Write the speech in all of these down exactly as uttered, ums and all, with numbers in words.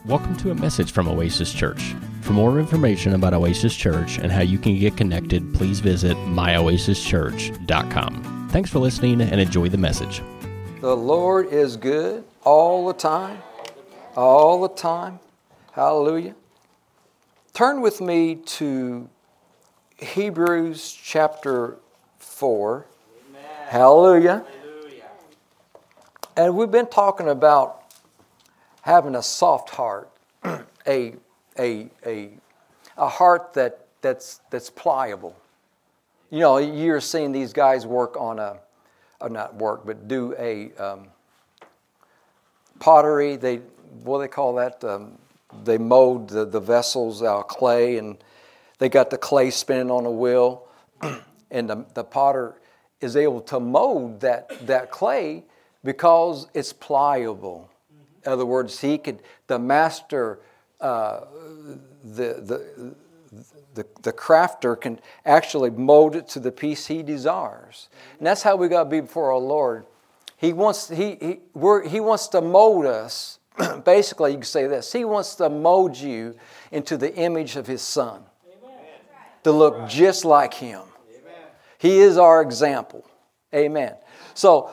Welcome to a message from Oasis Church. For more information about Oasis Church and how you can get connected, please visit my oasis church dot com. Thanks for listening and enjoy the message. The Lord is good all the time, all the time. Hallelujah. Turn with me to Hebrews chapter four. Amen. Hallelujah. Hallelujah. And we've been talking about having a soft heart, a a a a heart that that's that's pliable. You know, you're seeing these guys work on a, or not work, but do a um, pottery. They what do they call that? Um, they mold the, the vessels out of clay, and they got the clay spinning on a wheel, and the, the potter is able to mold that that clay because it's pliable. In other words, he could, the master, uh, the, the the the crafter can actually mold it to the piece he desires, and that's how we got to be before our Lord. He wants he he we're, he wants to mold us. Basically, you can say this: He wants to mold you into the image of His Son, Amen. To look just like Him. Amen. He is our example. Amen. So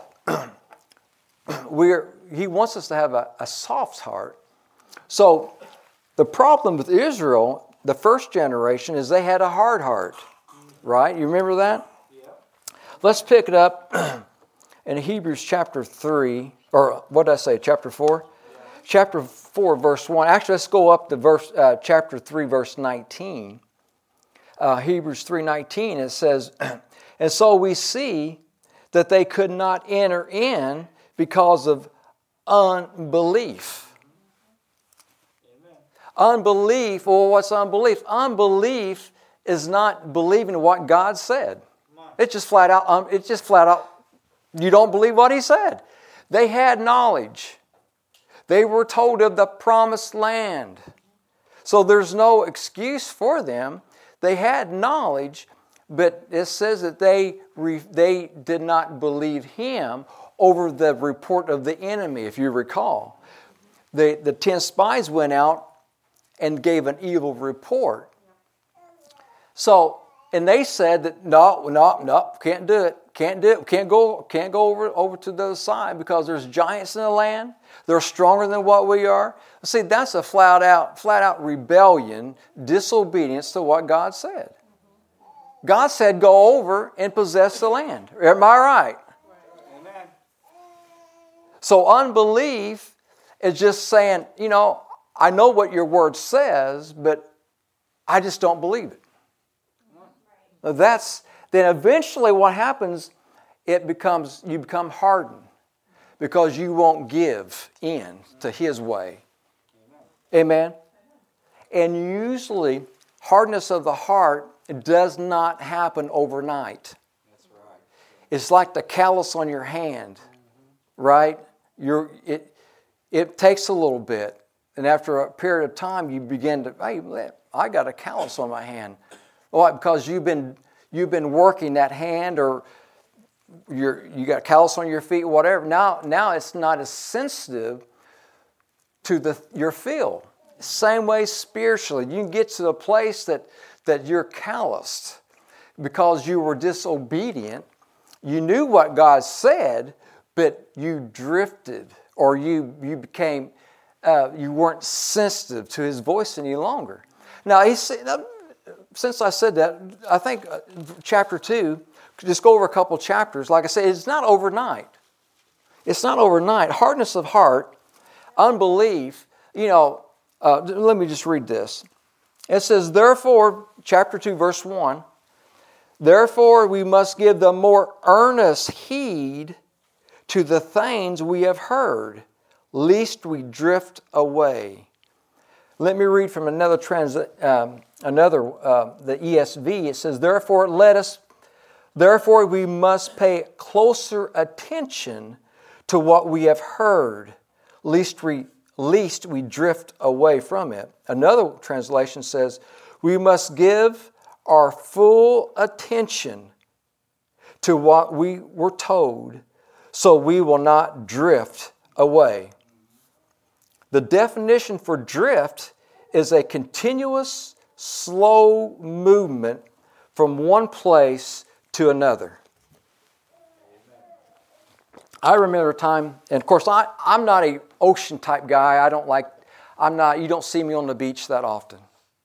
we're. He wants us to have a, a soft heart. So the problem with Israel, the first generation, is they had a hard heart. Right? You remember that? Yeah. Let's pick it up in Hebrews chapter three, or what did I say, chapter four? Yeah. Chapter four, verse one. Actually, let's go up to verse uh, chapter three, verse nineteen. Uh, Hebrews three nineteen, it says, and so we see that they could not enter in because of unbelief. Amen. Unbelief, well, what's unbelief? Unbelief is not believing what God said. It's just flat out, um, it's just flat out, you don't believe what He said. They had knowledge. They were told of the promised land. So there's no excuse for them. They had knowledge, but it says that they re, they did not believe Him over the report of the enemy, if you recall. The, the ten spies went out and gave an evil report. So, and they said that, no, no, no, can't do it. Can't do it. Can't go, can't go over, over to the other side because there's giants in the land. They're stronger than what we are. See, that's a flat out, flat out rebellion, disobedience to what God said. God said, go over and possess the land. Am I right? So unbelief is just saying, you know, I know what your word says, but I just don't believe it. That's then eventually what happens, it becomes you become hardened because you won't give in to His way. Amen. And usually hardness of the heart does not happen overnight. That's right. It's like the callus on your hand, right? You're, it it takes a little bit, and after a period of time, you begin to, hey, I got a callus on my hand. Why? Because you've been you've been working that hand, or you're you got a callus on your feet, whatever. Now now it's not as sensitive to the your feel. Same way spiritually, you can get to the place that that you're calloused because you were disobedient. You knew what God said, but you drifted, or you you became, uh, you weren't sensitive to His voice any longer. Now, he said, since I said that, I think chapter two, just go over a couple chapters. Like I said, it's not overnight. It's not overnight. Hardness of heart, unbelief. You know, uh, let me just read this. It says, therefore, chapter two, verse one. Therefore, we must give the more earnest heed to the things we have heard, lest we drift away. Let me read from another trans, um, another uh, the E S V. It says, "Therefore, let us, therefore we must pay closer attention to what we have heard, lest we lest we drift away from it." Another translation says, "We must give our full attention to what we were told, so we will not drift away." The definition for drift is a continuous, slow movement from one place to another. I remember a time, and of course I, I'm not an ocean type guy. I don't like, I'm not, you don't see me on the beach that often.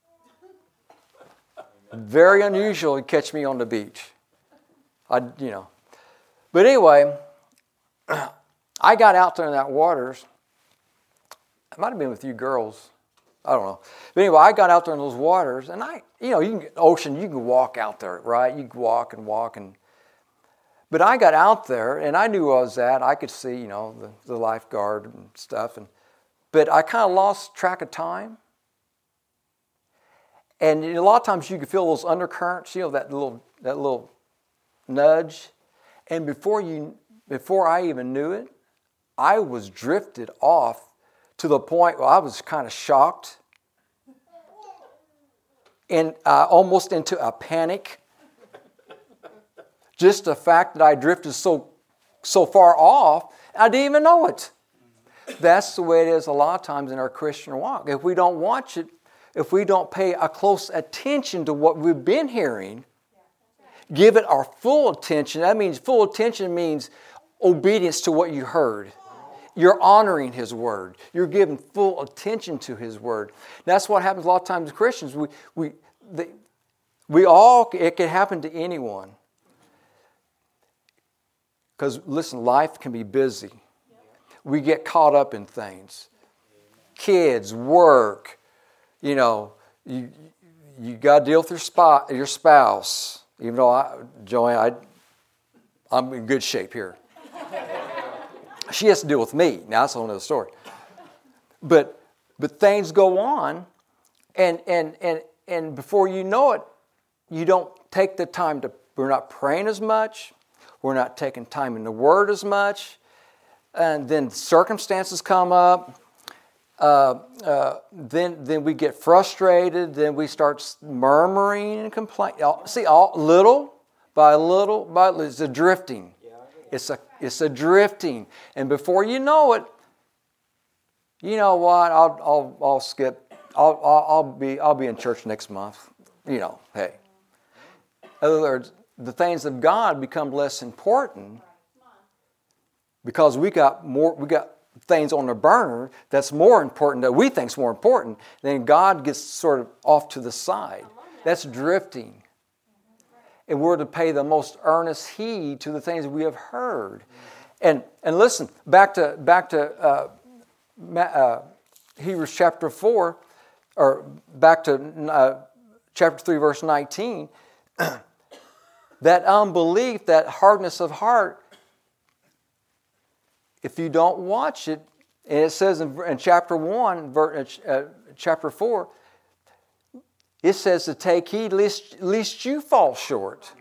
Very unusual to catch me on the beach. I, you know. But anyway, I got out there in that waters. I might have been with you girls. I don't know. But anyway, I got out there in those waters, and I, you know, you can, ocean, you can walk out there, right? You can walk and walk. and. But I got out there, and I knew where I was at. I could see, you know, the, the lifeguard and stuff. And But I kind of lost track of time. And a lot of times you can feel those undercurrents, you know, that little that little nudge. And before you, before I even knew it, I was drifted off to the point where I was kind of shocked and uh, almost into a panic. Just the fact that I drifted so so far off, I didn't even know it. That's the way it is a lot of times in our Christian walk. If we don't watch it, if we don't pay a close attention to what we've been hearing, give it our full attention. That means full attention means obedience to what you heard. You're honoring His Word. You're giving full attention to His Word. That's what happens a lot of times as Christians. We we they, we all, it can happen to anyone. Because listen, life can be busy. We get caught up in things. Kids, work, you know, you you got to deal with your spot, your spouse. Even though I, Joanne, I, I'm in good shape here. She has to deal with me. Now that's a whole other story. But but things go on, and and and and before you know it, you don't take the time to. We're not praying as much. We're not taking time in the Word as much. And then circumstances come up. Uh, uh, then, then we get frustrated. Then we start murmuring and complaining. See, all little by little by little, it's a drifting. It's a it's a drifting, and before you know it, you know what? I'll I'll I'll skip. I'll I'll, I'll be I'll be in church next month. You know, hey. In other words, the things of God become less important because we got more. We got things on the burner that's more important that we think's more important. Then God gets sort of off to the side. That's drifting. And we're to pay the most earnest heed to the things we have heard. And and listen, back to back to uh, uh, Hebrews chapter four, or back to uh, chapter three, verse nineteen. That unbelief, that hardness of heart, if you don't watch it, and it says in, in chapter one, uh, chapter four, it says to take heed lest, lest you fall short.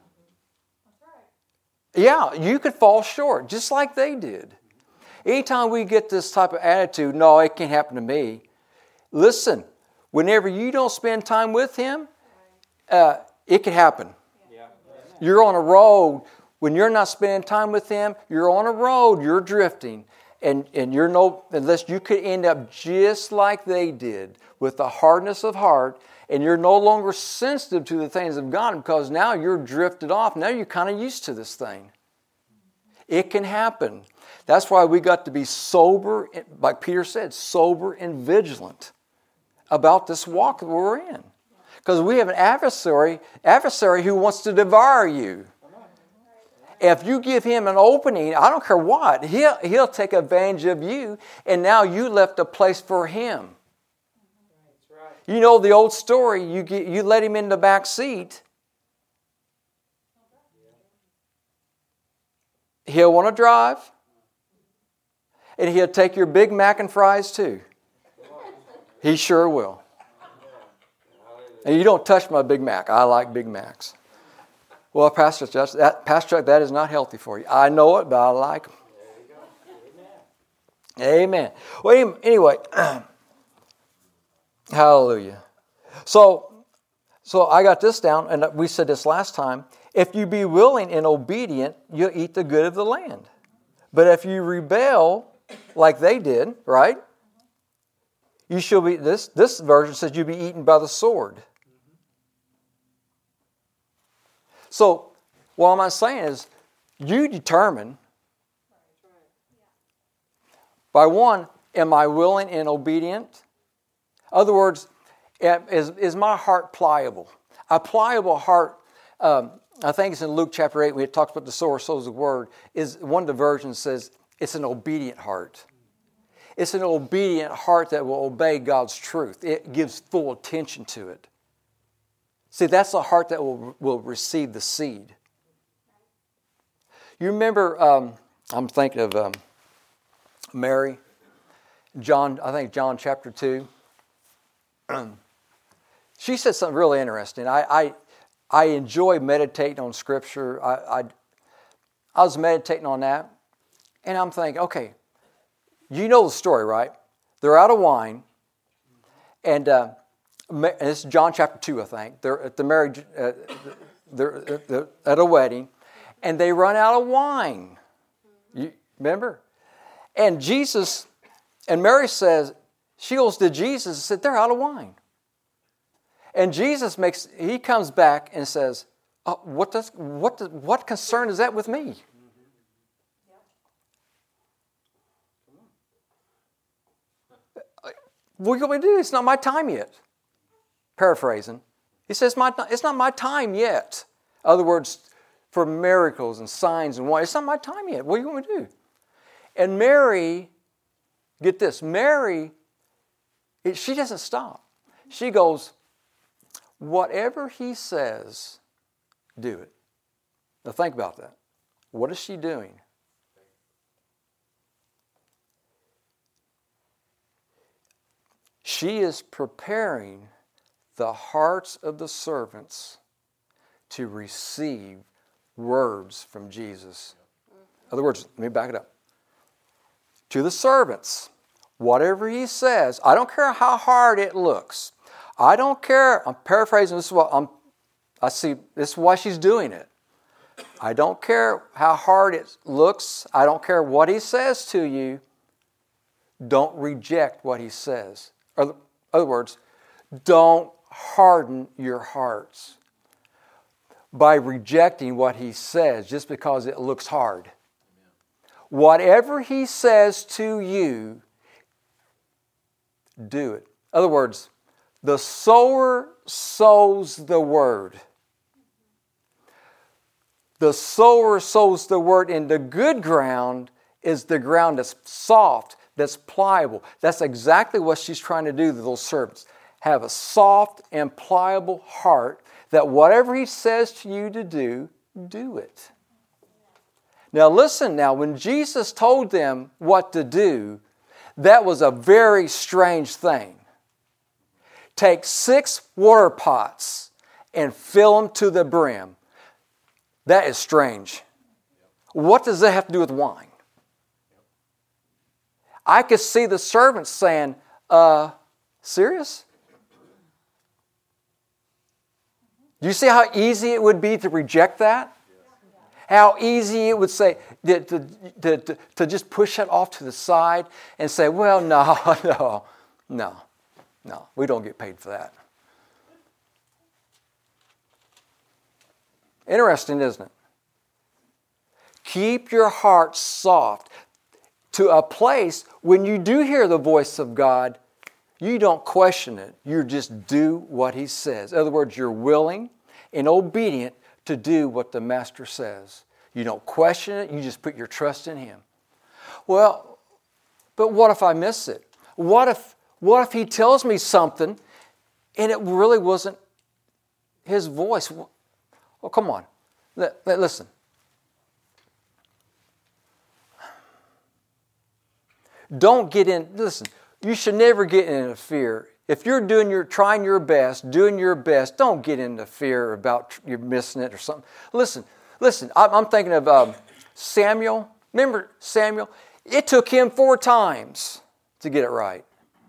Yeah, you could fall short, just like they did. Anytime we get this type of attitude, no, it can't happen to me. Listen, whenever you don't spend time with Him, uh, it can happen. You're on a road. When you're not spending time with Him, you're on a road, you're drifting. And, and you're no, unless you could end up just like they did, with a hardness of heart, and you're no longer sensitive to the things of God because now you're drifted off. Now you're kind of used to this thing. It can happen. That's why we got to be sober, like Peter said, sober and vigilant about this walk that we're in. Because we have an adversary, adversary who wants to devour you. If you give him an opening, I don't care what, he'll, he'll take advantage of you, and now you left a place for him. You know the old story, you get, you let him in the back seat, he'll want to drive, and he'll take your Big Mac and fries too. He sure will. And you don't touch my Big Mac. I like Big Macs. Well, Pastor Chuck, that, Pastor Chuck, that is not healthy for you. I know it, but I like them. Amen. Amen. Well, anyway, hallelujah. So, so I got this down, and we said this last time. If you be willing and obedient, you'll eat the good of the land. But if you rebel, like they did, right? You shall be, this, this version says you'll be eaten by the sword. So, what I'm saying is, you determine, by one, am I willing and obedient? In other words, is, is my heart pliable? A pliable heart, um, I think it's in Luke chapter eight, when it talks about the sower sows the word, is one of the versions says it's an obedient heart. It's an obedient heart that will obey God's truth. It gives full attention to it. See, that's a heart that will, will receive the seed. You remember, um, I'm thinking of um, Mary, John, I think John chapter two. She said something really interesting. I, I, I enjoy meditating on Scripture. I, I, I was meditating on that, and I'm thinking, okay, you know the story, right? They're out of wine, and uh, this is John chapter two, I think. They're at the marriage, uh, they're, they're at a wedding, and they run out of wine. You remember? And Jesus, and Mary says, she goes to Jesus and said, they're out of wine. And Jesus makes, he comes back and says, oh, what does, what does, what concern is that with me? What are you going to do? It's not my time yet. Paraphrasing. He says, my, it's not my time yet. In other words, for miracles and signs and wonders, it's not my time yet. What are you going to do? And Mary, get this, Mary, it, she doesn't stop. She goes, whatever he says, do it. Now think about that. What is she doing? She is preparing the hearts of the servants to receive words from Jesus. In other words, let me back it up. To the servants, whatever he says, I don't care how hard it looks. I don't care, I'm paraphrasing, this is what I'm, I see, this is why she's doing it. I don't care how hard it looks. I don't care what he says to you. Don't reject what he says. In other words, don't harden your hearts by rejecting what he says just because it looks hard. Whatever he says to you, do it. In other words, the sower sows the word. The sower sows the word, and the good ground is the ground that's soft, that's pliable. That's exactly what she's trying to do to those servants. Have a soft and pliable heart that whatever he says to you to do, do it. Now listen now, when Jesus told them what to do, that was a very strange thing. Take six water pots and fill them to the brim. That is strange. What does that have to do with wine? I could see the servants saying, uh, serious? Do you see how easy it would be to reject that? How easy it would say to, to, to, to just push it off to the side and say, well, no, no, no, no, we don't get paid for that. Interesting, isn't it? Keep your heart soft to a place when you do hear the voice of God, you don't question it. You just do what he says. In other words, you're willing and obedient to do what the Master says. You don't question it. You just put your trust in him. Well, but what if I miss it? What if, what if he tells me something and it really wasn't his voice? Well, come on. Listen. Don't get in, listen, you should never get into fear. If you're doing your, trying your best, doing your best, don't get into fear about you're missing it or something. Listen, listen, I'm thinking of um, Samuel. Remember Samuel? It took him four times to get it right.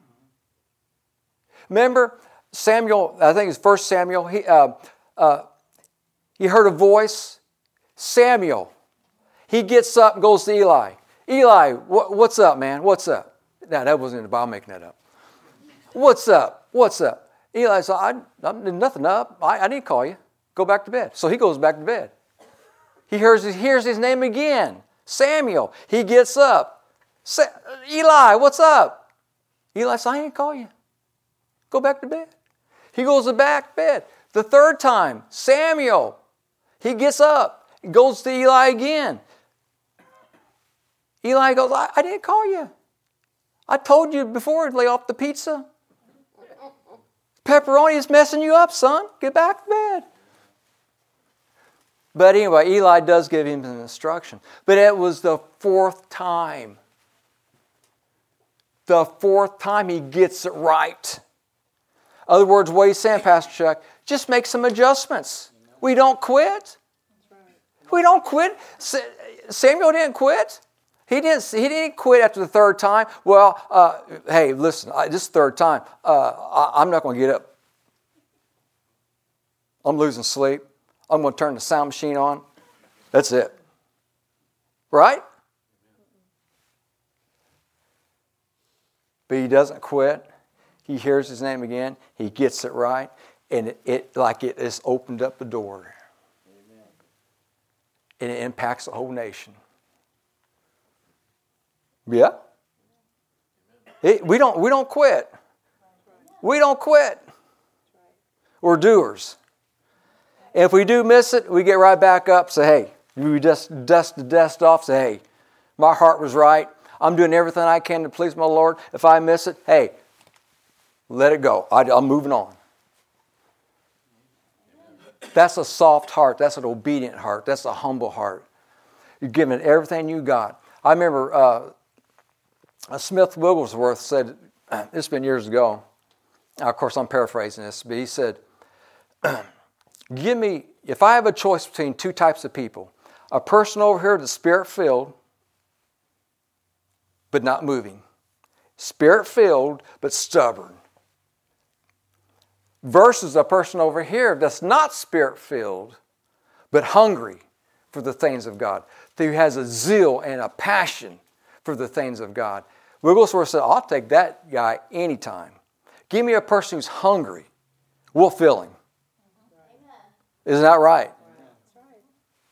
Remember Samuel, I think it's First Samuel, he, uh, uh, he heard a voice. Samuel, he gets up and goes to Eli. Eli, what, what's up, man? What's up? No, that wasn't in the Bible. I'm making that up. What's up? What's up? Eli said, I, I'm nothing up. I, I didn't call you. Go back to bed. So he goes back to bed. He hears, he hears his name again. Samuel. He gets up. Sa- Eli, what's up? Eli says, I didn't call you. Go back to bed. He goes to back to bed. The third time, Samuel. He gets up. Goes to Eli again. Eli goes, I, I didn't call you. I told you before to lay off the pizza. Pepperoni is messing you up, son. Get back to bed. But anyway, Eli does give him an instruction. But it was the fourth time. The fourth time he gets it right. In other words, what he's saying, Pastor Chuck, just make some adjustments. We don't quit. We don't quit. Samuel didn't quit. He didn't, he didn't quit after the third time. Well, uh, hey, listen, I, this third time, uh, I, I'm not going to get up. I'm losing sleep. I'm going to turn the sound machine on. That's it. Right? But he doesn't quit. He hears his name again. He gets it right. And it, it like it has opened up the door. Amen. And it impacts the whole nation. Yeah? It, we don't we don't quit. We don't quit. We're doers. And if we do miss it, we get right back up, say, hey, we just dust the dust off, say, hey, my heart was right. I'm doing everything I can to please my Lord. If I miss it, hey, let it go. I, I'm moving on. That's a soft heart. That's an obedient heart. That's a humble heart. You're giving it everything you got. I remember uh, Smith Wigglesworth said, it's been years ago. Now, of course, I'm paraphrasing this, but he said, give me, if I have a choice between two types of people, a person over here that's spirit-filled, but not moving. Spirit-filled, but stubborn. Versus a person over here that's not spirit-filled, but hungry for the things of God. Who has a zeal and a passion for the things of God. Wigglesworth said, I'll take that guy anytime. Give me a person who's hungry. We'll fill him. Amen. Isn't that right? That's right.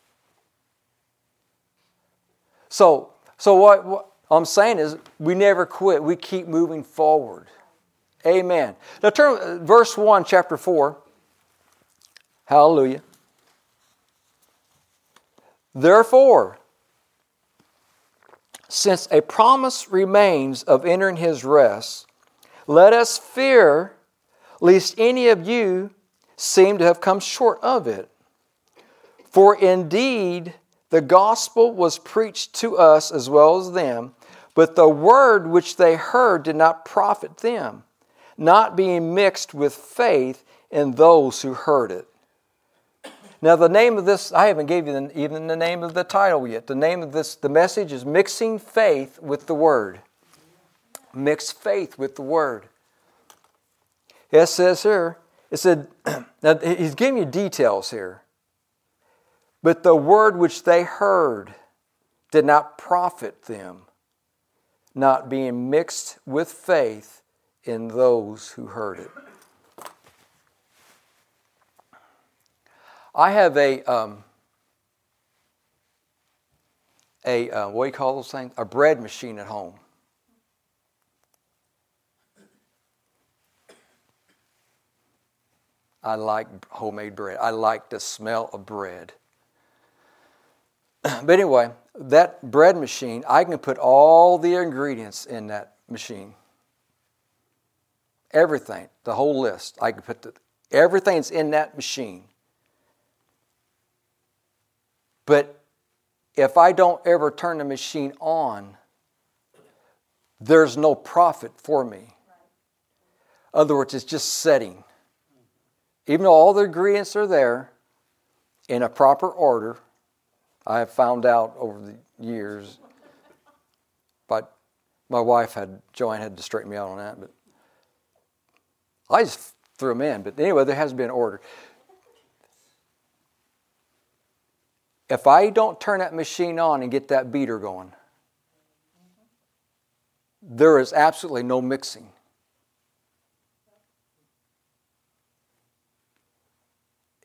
So, so what, what I'm saying is we never quit. We keep moving forward. Amen. Now turn verse one, chapter four. Hallelujah. Therefore, since a promise remains of entering His rest, let us fear lest any of you seem to have come short of it. For indeed the gospel was preached to us as well as them, but the word which they heard did not profit them, not being mixed with faith in those who heard it. Now the name of this, I haven't gave you the, even the name of the title yet. The name of this, the message is Mixing Faith with the Word. Mix faith with the Word. It says here, it said, now he's giving you details here. But the word which they heard did not profit them, not being mixed with faith in those who heard it. I have a, um, a uh, what do you call those things? A bread machine at home. I like homemade bread. I like the smell of bread. But anyway, that bread machine, I can put all the ingredients in that machine. Everything, the whole list. I can put the, everything's in that machine. But if I don't ever turn the machine on, there's no profit for me. In other words, it's just setting. Even though all the ingredients are there in a proper order, I have found out over the years, but my wife had, Joanne had to straighten me out on that, but I just threw them in. But anyway, there has been order. If I don't turn that machine on and get that beater going, there is absolutely no mixing.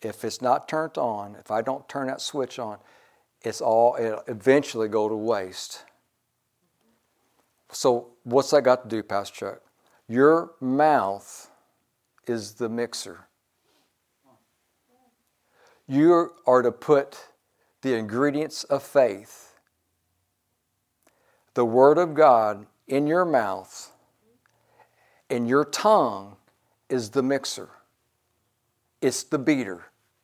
if it's not turned on, if I don't turn that switch on, it's all, it'll eventually go to waste. So what's that got to do, Pastor Chuck? Your mouth is the mixer. You are to put the ingredients of faith, the Word of God, in your mouth, and your tongue is the mixer. It's the beater.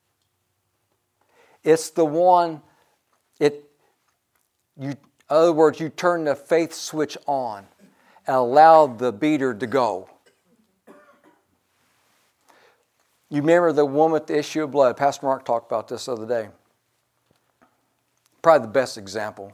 It's the one, it, you, in other words, you turn the faith switch on and allow the beater to go. You remember the woman with the issue of blood. Pastor Mark talked about this the other day. Probably the best example.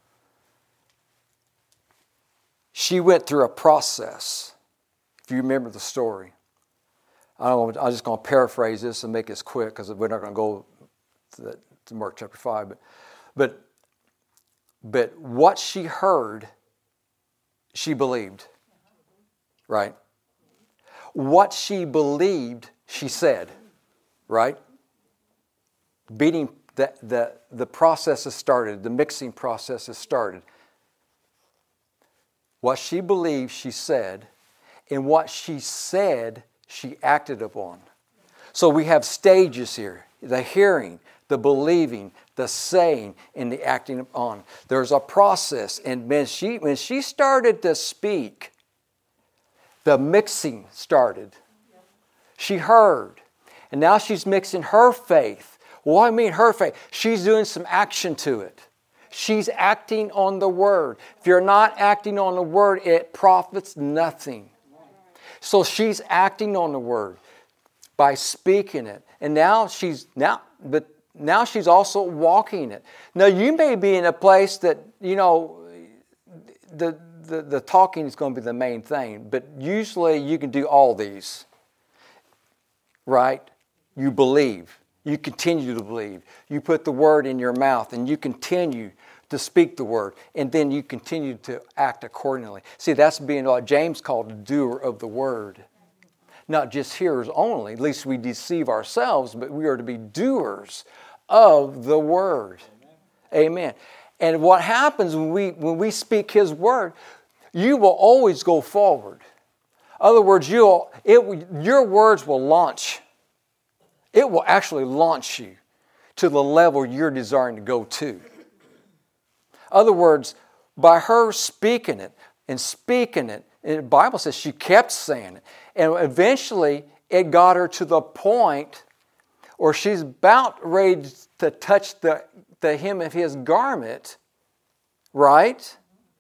She went through a process, if you remember the story. I don't know, I'm just going to paraphrase this and make this quick because we're not going to go to, the, to Mark chapter five. But, but, but what she heard, she believed. Right? What she believed, she said. Right? Beating, the, the, the process has started. The mixing process has started. What she believed, she said. And what she said, she acted upon. So we have stages here. The hearing, the believing, the saying, and the acting upon. There's a process. And when she, when she started to speak, the mixing started. She heard. And now she's mixing her faith. Well, what do I mean her faith? She's doing some action to it. She's acting on the Word. If you're not acting on the Word, it profits nothing. So she's acting on the Word by speaking it. And now she's now but now she's also walking it. Now you may be in a place that, you know, the the, the talking is going to be the main thing, but usually you can do all these. Right? You believe. You continue to believe. You put the Word in your mouth and you continue to speak the Word, and then you continue to act accordingly. See, that's being what James called a doer of the Word. Not just hearers only, at least we deceive ourselves, but we are to be doers of the Word. Amen. Amen. And what happens when we when we speak His Word, you will always go forward. In other words, you'll, it, your words will launch. It will actually launch you to the level you're desiring to go to. In other words, by her speaking it and speaking it, and the Bible says she kept saying it, and eventually it got her to the point where she's about ready to touch the, the hem of His garment, right?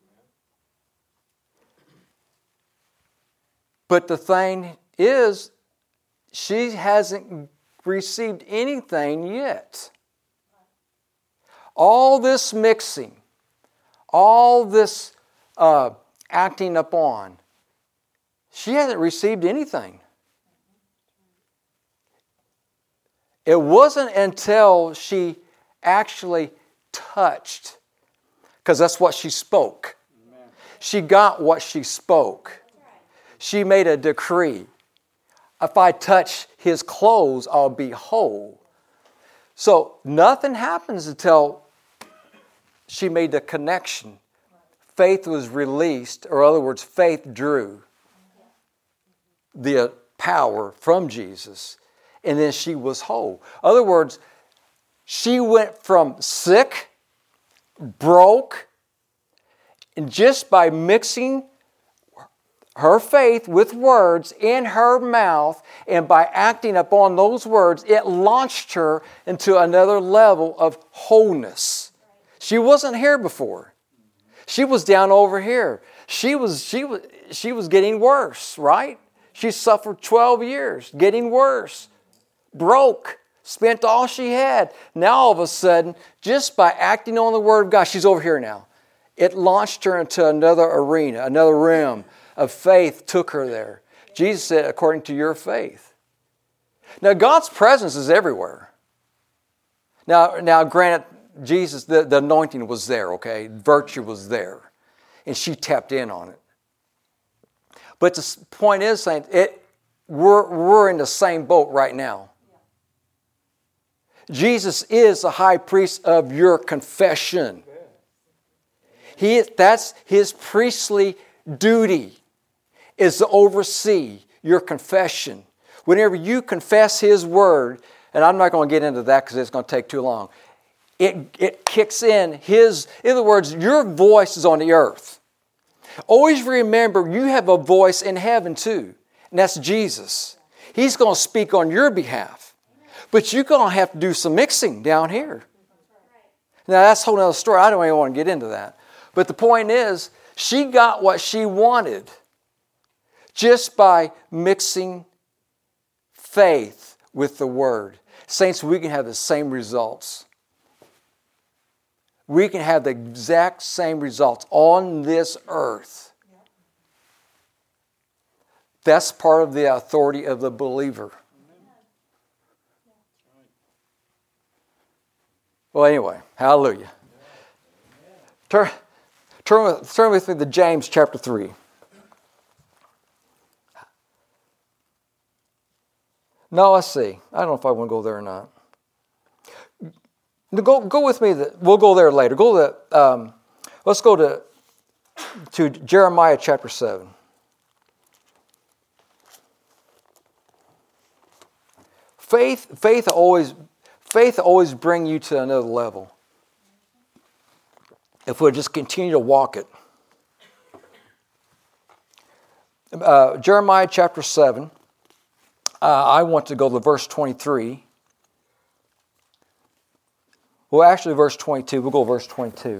But the thing is, she hasn't received anything yet. All this mixing, all this uh, acting upon, she hasn't received anything. It wasn't until she actually touched, because that's what she spoke. Amen. She got what she spoke. She made a decree. If I touch His clothes, I'll be whole. So nothing happens until she made the connection. Faith was released, or in other words, faith drew the power from Jesus, and then she was whole. In other words, she went from sick, broke, and just by mixing her faith with words in her mouth, and by acting upon those words, it launched her into another level of wholeness. She wasn't here before. She was down over here. She was, she was, she was getting worse, right? She suffered twelve years, getting worse. Broke, spent all she had. Now all of a sudden, just by acting on the Word of God, she's over here now. It launched her into another arena, another realm of faith took her there. Jesus said, according to your faith. Now, God's presence is everywhere. Now, now granted, Jesus, the, the anointing was there, okay? Virtue was there. And she tapped in on it. But the point is, Saint, it, we're, we're in the same boat right now. Jesus is the high priest of your confession. He, that's his priestly duty, is to oversee your confession. Whenever you confess his word, and I'm not going to get into that because it's going to take too long, it, it kicks in his, in other words, your voice is on the earth. Always remember you have a voice in heaven too, and that's Jesus. He's going to speak on your behalf. But you're going to have to do some mixing down here. Now that's a whole other story. I don't even want to get into that. But the point is, she got what she wanted just by mixing faith with the Word. Saints, we can have the same results. We can have the exact same results on this earth. That's part of the authority of the believer. Well, anyway, hallelujah. Turn, turn, with, turn with me to James chapter three. No, let's see. I don't know if I want to go there or not. Go, go with me. The, we'll go there later. Go to. Um, let's go to to Jeremiah chapter seven. Faith, faith always, faith always bring you to another level. If we just continue to walk it. Uh, Jeremiah chapter seven. Uh, I want to go to verse twenty-three. Well, actually, verse twenty-two. We'll go to verse twenty-two.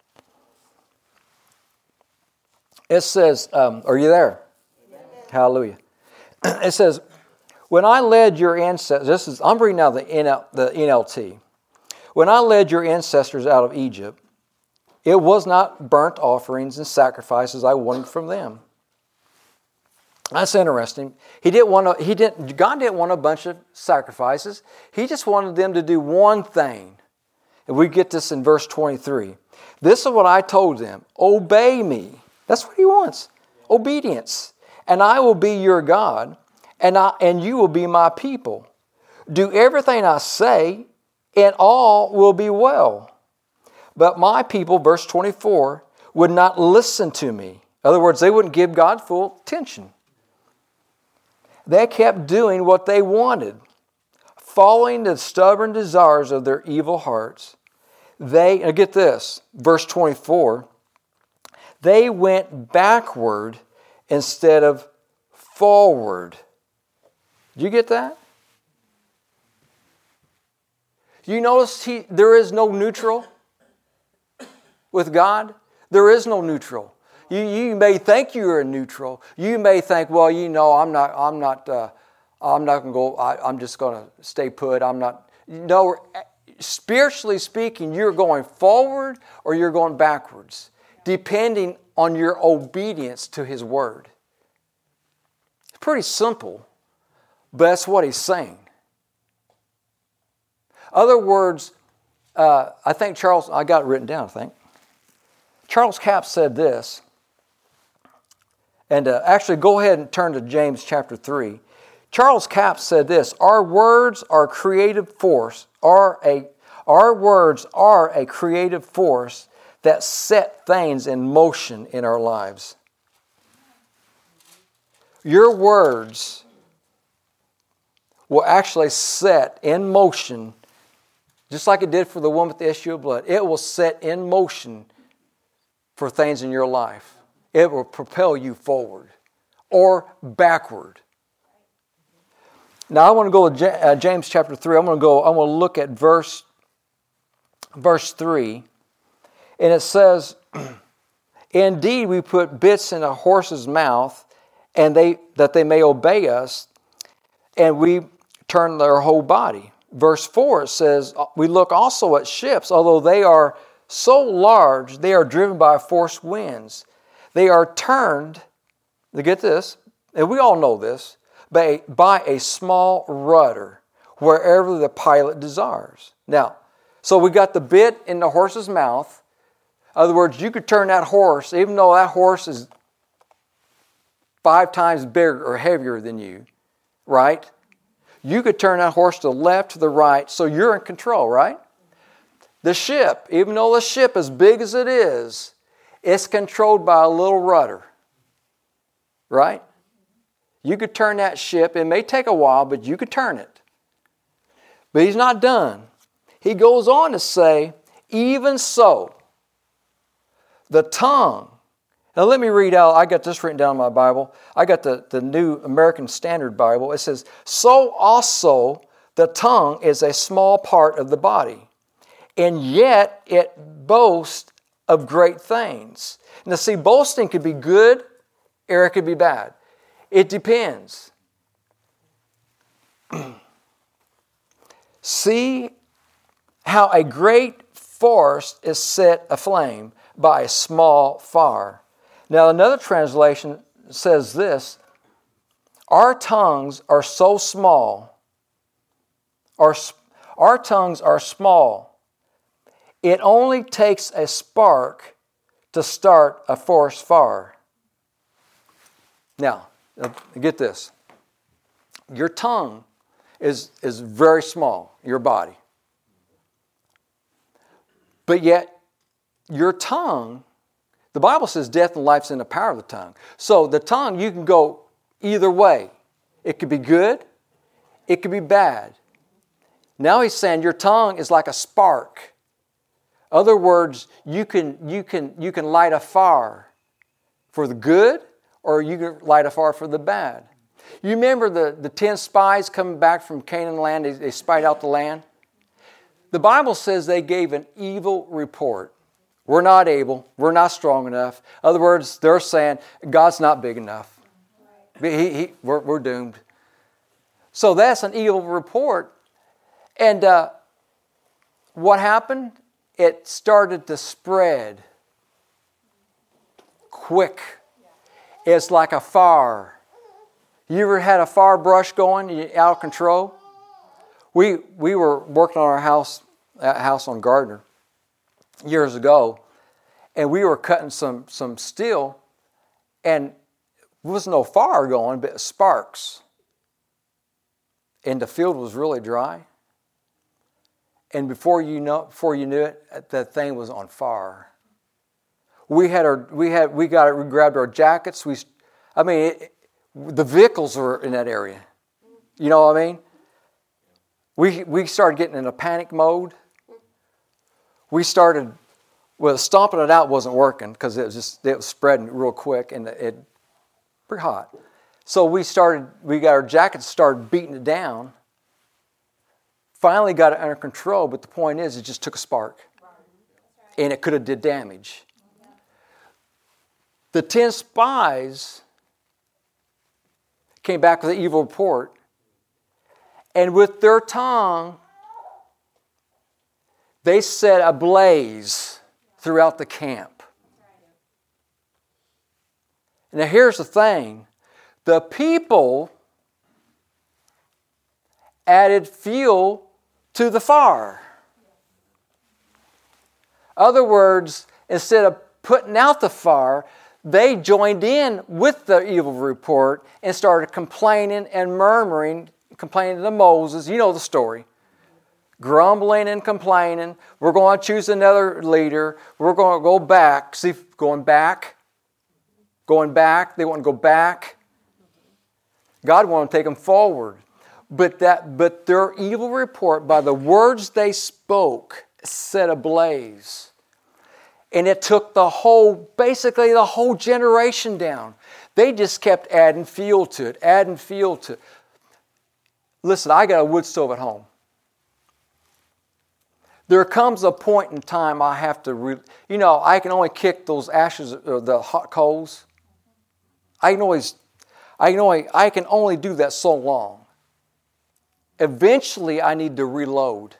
It says, um, are you there? Amen. Hallelujah. It says, when I led your ancestors, this is, I'm reading now the, N L, the N L T. When I led your ancestors out of Egypt, it was not burnt offerings and sacrifices I wanted from them. That's interesting. He didn't want to, he didn't, God didn't want a bunch of sacrifices. He just wanted them to do one thing. And we get this in verse twenty-three. This is what I told them. Obey me. That's what he wants. Obedience. And I will be your God, and I and you will be my people. Do everything I say, and all will be well. But my people, verse twenty-four, would not listen to me. In other words, they wouldn't give God full attention. They kept doing what they wanted, following the stubborn desires of their evil hearts. They, now get this, verse twenty-four, they went backward instead of forward. Did you get that? You notice he, there is no neutral with God? There is no neutral. You, you may think you're a neutral. You may think, well, you know, I'm not, I'm not, uh, I'm not going to go. I, I'm just going to stay put. I'm not. No, spiritually speaking, you're going forward or you're going backwards, depending on your obedience to His Word. It's pretty simple, but that's what He's saying. Other words, uh, I think Charles. I got it written down. I think Charles Capps said this. And uh, actually, go ahead and turn to James chapter three. Charles Capps said this: Our words are creative force. Are a our words are a creative force that set things in motion in our lives. Your words will actually set in motion, just like it did for the woman with the issue of blood. It will set in motion for things in your life. It will propel you forward or backward. Now I want to go to James chapter three. I'm going to go. I want to look at verse verse three, and it says, "Indeed, we put bits in a horse's mouth, and they that they may obey us, and we turn their whole body." Verse four it says, "We look also at ships, although they are so large, they are driven by force winds. They are turned," get this, and we all know this, by, by a small rudder, wherever the pilot desires. Now, so we got the bit in the horse's mouth. In other words, you could turn that horse, even though that horse is five times bigger or heavier than you, right? You could turn that horse to the left, to the right, so you're in control, right? The ship, even though the ship, as big as it is, it's controlled by a little rudder, right? You could turn that ship. It may take a while, but you could turn it. But he's not done. He goes on to say, even so, the tongue. Now let me read out, I got this written down in my Bible. I got the, the New American Standard Bible. It says, so also the tongue is a small part of the body, and yet it boasts of great things. Now see, boasting could be good or it could be bad. It depends. See how a great forest is set aflame by a small fire. Now another translation says this, our tongues are so small, our, our tongues are small. It only takes a spark to start a forest fire. Now, get this. Your tongue is, is very small, your body. But yet, your tongue, the Bible says death and life's in the power of the tongue. So the tongue, you can go either way. It could be good, it could be bad. Now he's saying your tongue is like a spark. Other words, you can, you can, you can light a fire for the good, or you can light a fire for the bad. You remember the, the ten spies coming back from Canaan land, they, they spied out the land? The Bible says they gave an evil report. We're not able, we're not strong enough. In other words, they're saying, God's not big enough. He, he, we're, we're doomed. So that's an evil report. And uh, what happened? It started to spread quick. It's like a fire. You ever had a fire brush going out of control? We we were working on our house, uh, house on Gardner years ago, and we were cutting some some steel, and there was no fire going, but sparks. And the field was really dry. And before you know, before you knew it, that thing was on fire. We had our, we had, we got, we grabbed our jackets. We, I mean, it, the vehicles were in that area. You know what I mean? We we started getting in a panic mode. We started, well, stomping it out wasn't working because it was just it was spreading real quick and it, it pretty hot. So we started, we got our jackets, started beating it down. Finally got it under control, but the point is, it just took a spark, and it could have did damage. The ten spies came back with an evil report, and with their tongue, they set a blaze throughout the camp. Now here's the thing. The people added fuel to the fire. Other words, instead of putting out the fire, they joined in with the evil report and started complaining and murmuring, complaining to Moses. You know the story. Grumbling and complaining. We're going to choose another leader. We're going to go back. See, going back. Going back. They want to go back. God wanted to take them forward. But that, but their evil report, by the words they spoke, set ablaze. And it took the whole, basically the whole generation down. They just kept adding fuel to it, adding fuel to it. Listen, I got a wood stove at home. There comes a point in time I have to, re, you know, I can only kick those ashes, or the hot coals. I can always, I can only, I can only do that so long. Eventually, I need to reload.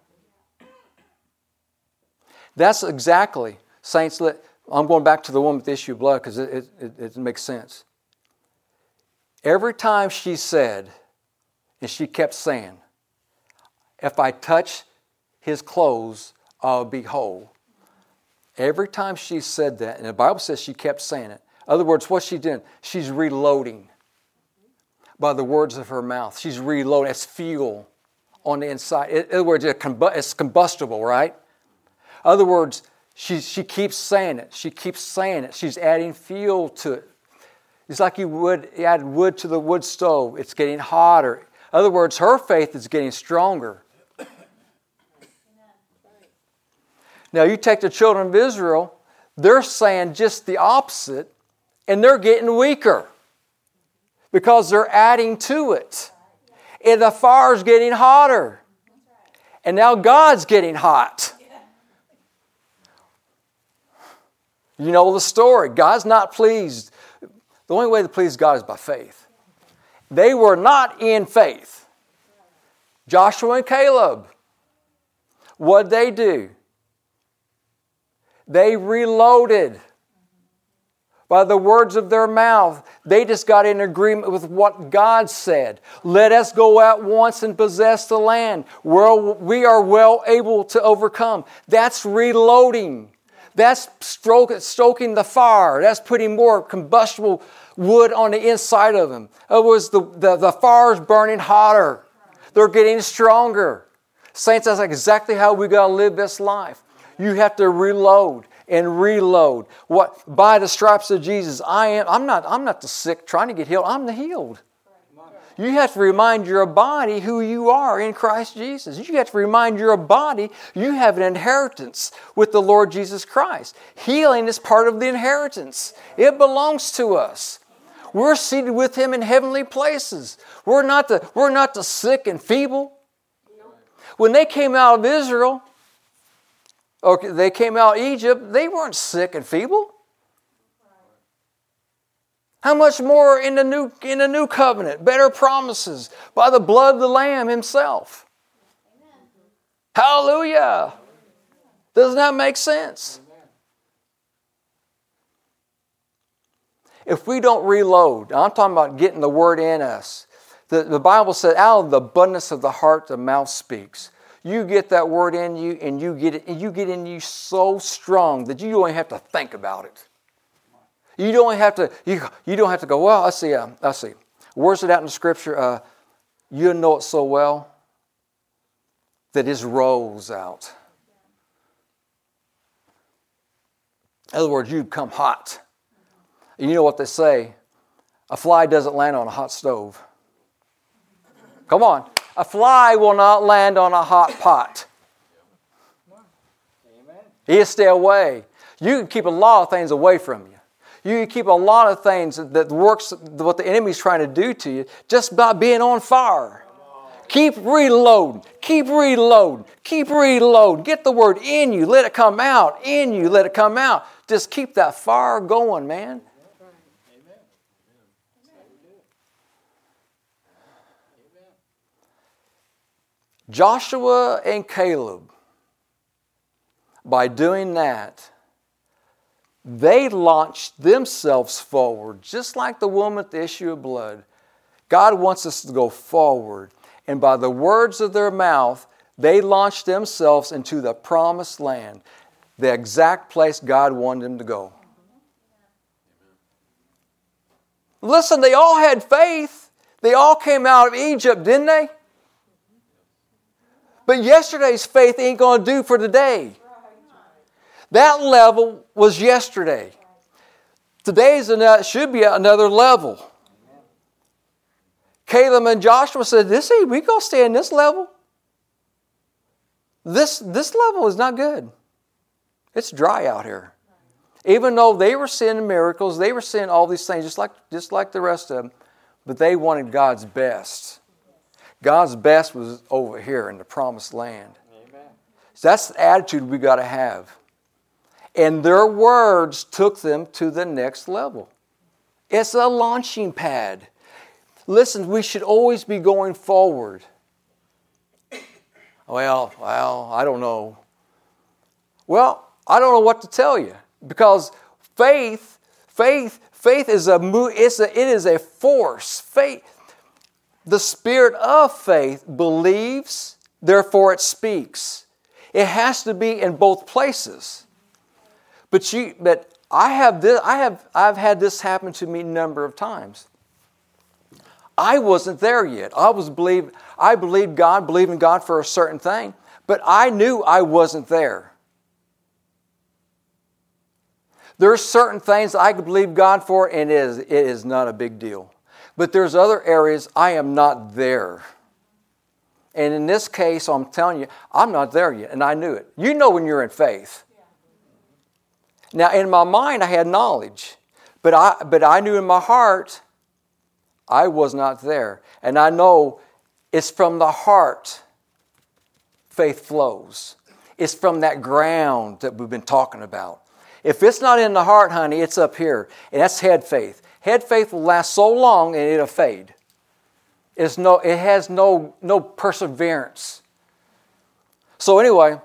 That's exactly, saints, I'm going back to the woman with the issue of blood because it, it, it makes sense. Every time she said, and she kept saying, if I touch his clothes, I'll be whole. Every time she said that, and the Bible says she kept saying it. In other words, what's she doing? She's reloading. by the words of her mouth. She's reloading. It's fuel on the inside. In other words, it's combustible, right? In other words, she, she keeps saying it. She keeps saying it. She's adding fuel to it. It's like you would you add wood to the wood stove. It's getting hotter. In other words, her faith is getting stronger. Now, you take the children of Israel, they're saying just the opposite, and they're getting weaker because they're adding to it. And the fire's getting hotter. And now God's getting hot. You know the story. God's not pleased. The only way to please God is by faith. They were not in faith. Joshua and Caleb, what did they do? They reloaded by the words of their mouth. They just got in agreement with what God said. Let us go out once and possess the land. We're, we are well able to overcome. That's reloading. That's stroke, stoking the fire. That's putting more combustible wood on the inside of them. It was the, the, the fire's burning hotter. They're getting stronger. Saints, that's exactly how we got to live this life. You have to reload and reload. What by the stripes of Jesus, I am. I'm not. I'm not the sick trying to get healed. I'm the healed. You have to remind your body who you are in Christ Jesus. You have to remind your body you have an inheritance with the Lord Jesus Christ. Healing is part of the inheritance. It belongs to us. We're seated with Him in heavenly places. We're not the, we're not the sick and feeble. When they came out of Israel, or they came out of Egypt, they weren't sick and feeble. How much more in the new in the new covenant? Better promises by the blood of the Lamb Himself. Amen. Hallelujah. Doesn't that make sense? Amen. If we don't reload, I'm talking about getting the word in us. The, the Bible said, out of the abundance of the heart, the mouth speaks. You get that word in you, and you get it, and you get in you so strong that you don't even have to think about it. You don't have to. You, you don't have to go. Well, I see. Uh, I see. Where's it out in the Scripture? Uh, you know it so well that it rolls out. In other words, you become hot. You know what they say? A fly doesn't land on a hot stove. Come on. A fly will not land on a hot pot. He'll stay away. You can keep a lot of things away from you. You can keep a lot of things that works, what the enemy's trying to do to you, just by being on fire. Keep reloading. Keep reloading. Keep reloading. Get the word in you. Let it come out. In you. Let it come out. Just keep that fire going, man. Joshua and Caleb, by doing that, they launched themselves forward, just like the woman with the issue of blood. God wants us to go forward. And by the words of their mouth, they launched themselves into the promised land, the exact place God wanted them to go. Listen, they all had faith. They all came out of Egypt, didn't they? But yesterday's faith ain't going to do for today. That level was yesterday. Today's another, should be another level. Caleb and Joshua said, "This we going to stay in this level. This, this level is not good. It's dry out here." Even though they were seeing miracles, they were seeing all these things just like, just like the rest of them, but they wanted God's best. God's best was over here in the promised land. Amen. So that's the attitude we got to have. And their words took them to the next level. It's a launching pad. Listen, we should always be going forward. Well, well, I don't know. Well, I don't know what to tell you, because faith, faith, faith is a it's a it is a force. Faith. The spirit of faith believes, therefore it speaks. It has to be in both places. But you, but I have this, I have, I've had this happen to me a number of times. I wasn't there yet. I was believe I believed God, believed in God for a certain thing, but I knew I wasn't there. There's certain things I could believe God for, and it is, it is not a big deal. But there's other areas I am not there. And in this case, I'm telling you, I'm not there yet, and I knew it. You know when you're in faith. Now, in my mind, I had knowledge, but I, but I knew in my heart, I was not there. And I know it's from the heart faith flows. It's from that ground that we've been talking about. If it's not in the heart, honey, it's up here. And that's head faith. Head faith will last so long and it'll fade. It's no, it has no, no perseverance. So anyway,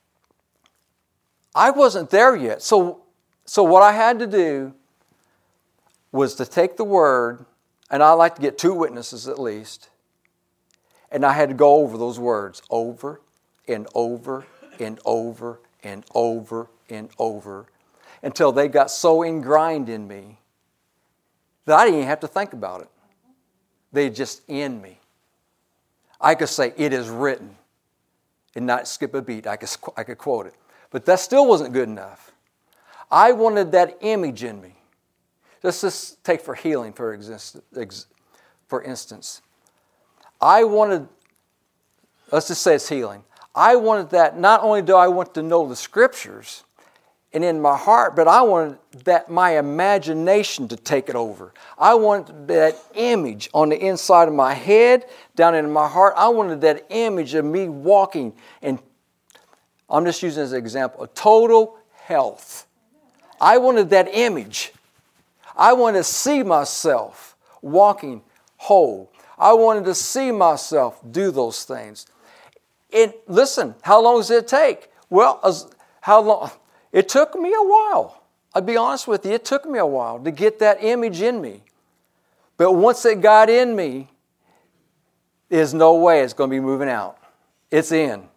I wasn't there yet. So, so what I had to do was to take the word, and I like to get two witnesses at least, and I had to go over those words over and over and over and over and over until they got so ingrained in me that I didn't even have to think about it. They just in me. I could say, it is written, and not skip a beat. I could, I could quote it. But that still wasn't good enough. I wanted that image in me. Let's just take for healing, for, exist, ex, for instance. I wanted, let's just say it's healing. I wanted that, not only do I want to know the Scriptures and in my heart, but I wanted that my imagination to take it over. I wanted that image on the inside of my head, down in my heart. I wanted that image of me walking in, I'm just using as an example, a total health. I wanted that image. I wanted to see myself walking whole. I wanted to see myself do those things. And listen, how long does it take? Well, as, how long? It took me a while. I'll be honest with you. It took me a while to get that image in me. But once it got in me, there's no way it's going to be moving out. It's in.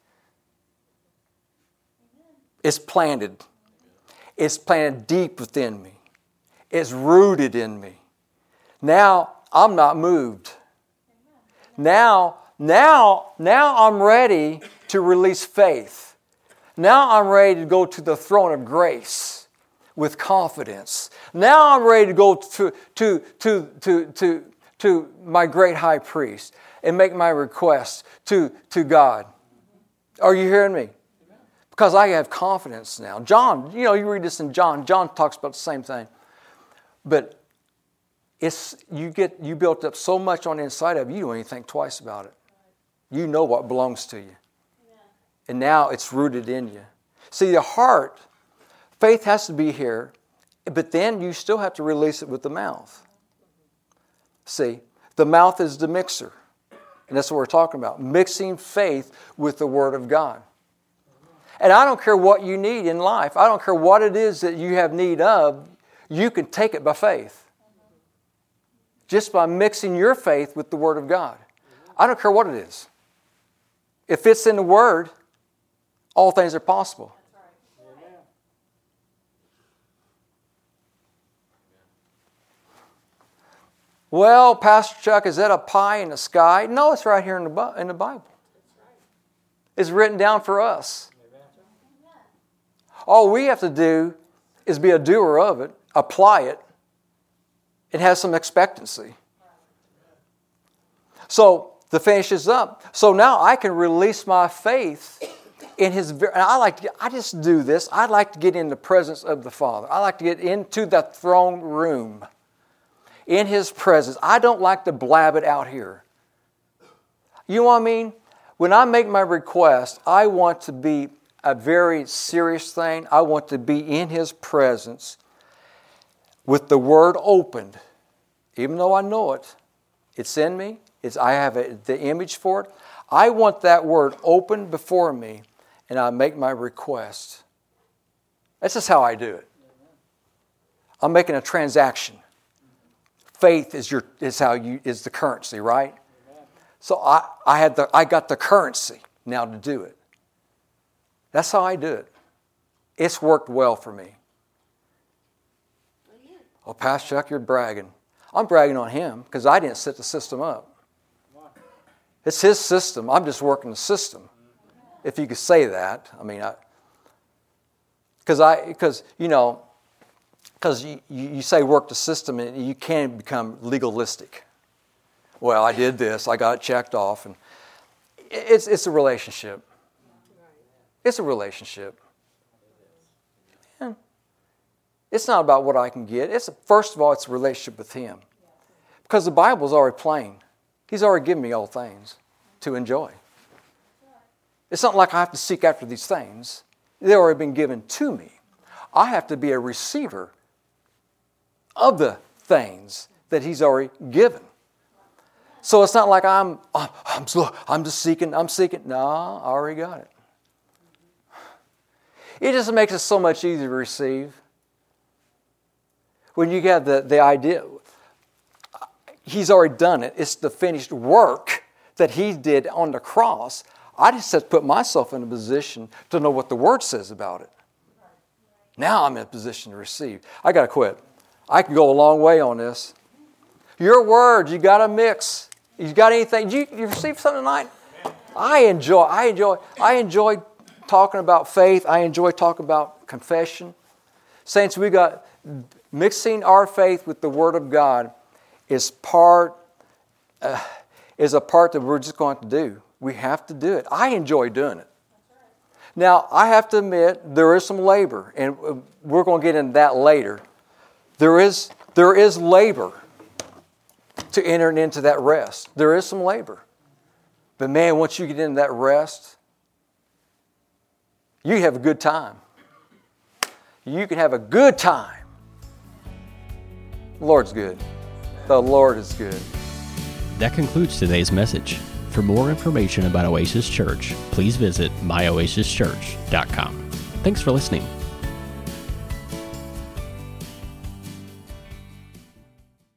It's planted. It's planted deep within me. It's rooted in me. Now, I'm not moved. Now, now, now I'm ready to release faith. Now I'm ready to go to the throne of grace with confidence. Now I'm ready to go to, to, to, to, to, to my great high priest and make my request to, to God. Are you hearing me? Because I have confidence now. John, you know, you read this in John. John talks about the same thing. But it's you get you built up so much on the inside of you, you don't even think twice about it. You know what belongs to you. And now it's rooted in you. See, the heart, faith has to be here, but then you still have to release it with the mouth. See, the mouth is the mixer. And that's what we're talking about. Mixing faith with the Word of God. And I don't care what you need in life. I don't care what it is that you have need of. You can take it by faith. Just by mixing your faith with the Word of God. I don't care what it is. If it's in the Word, all things are possible. Well, Pastor Chuck, is that a pie in the sky? No, it's right here in the, in the Bible. It's written down for us. All we have to do is be a doer of it, apply it, and have some expectancy. So, to finish this up, so now I can release my faith in His. And I like to, I just do this. I like to get in the presence of the Father. I like to get into the throne room. In His presence. I don't like to blab it out here. You know what I mean? When I make my request, I want to be a very serious thing. I want to be in His presence with the Word opened. Even though I know it, it's in me. It's, I have a, the image for it. I want that Word open before me, and I make my request. That's just how I do it. I'm making a transaction. Faith is your is how you is the currency, right? Amen. So I, I had the I got the currency now to do it. That's how I do it. It's worked well for me. Oh, Pastor Chuck, you're bragging. I'm bragging on him because I didn't set the system up. It's his system. I'm just working the system. If you could say that. I mean, I, because I, because, you know, because you, you say work the system and you can become legalistic. Well, I did this. I got it checked off. And it's, it's a relationship. It's a relationship. And it's not about what I can get. It's first of all, it's a relationship with him. Because the Bible's already plain. He's already given me all things to enjoy. It's not like I have to seek after these things. They've already been given to me. I have to be a receiver of the things that he's already given. So it's not like I'm I'm I'm, slow, I'm just seeking, I'm seeking. No, I already got it. It just makes it so much easier to receive. When you have the, the idea, he's already done it. It's the finished work that he did on the cross. I just have to put myself in a position to know what the Word says about it. Now I'm in a position to receive. I got to quit. I can go a long way on this. Your Word, you got to mix. You got anything? You, you received something tonight? I enjoy. I enjoy. I enjoy talking about faith. I enjoy talking about confession. Saints, we got mixing our faith with the Word of God is part uh, is a part that we're just going to do. We have to do it. I enjoy doing it. Now, I have to admit, there is some labor, and we're going to get into that later. There is, there is labor to enter into that rest. There is some labor. But man, once you get into that rest, you have a good time. You can have a good time. The Lord's good. The Lord is good. That concludes today's message. For more information about Oasis Church, please visit my oasis church dot com. Thanks for listening.